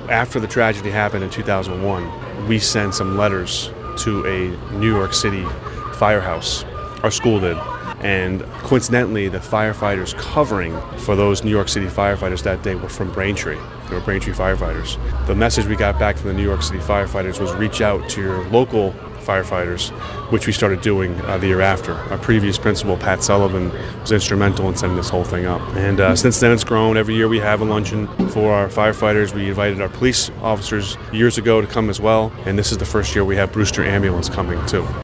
After the tragedy happened in 2001, we sent some letters to a New York City firehouse. Our school did. And coincidentally, the firefighters covering for those New York City firefighters that day were from Braintree. They were Braintree firefighters. The message we got back from the New York City firefighters was reach out to your local firefighters, which we started doing the year after. Our previous principal, Pat Sullivan, was instrumental in setting this whole thing up. And since then it's grown. Every year we have a luncheon for our firefighters. We invited our police officers years ago to come as well. And this is the first year we have Brewster Ambulance coming too.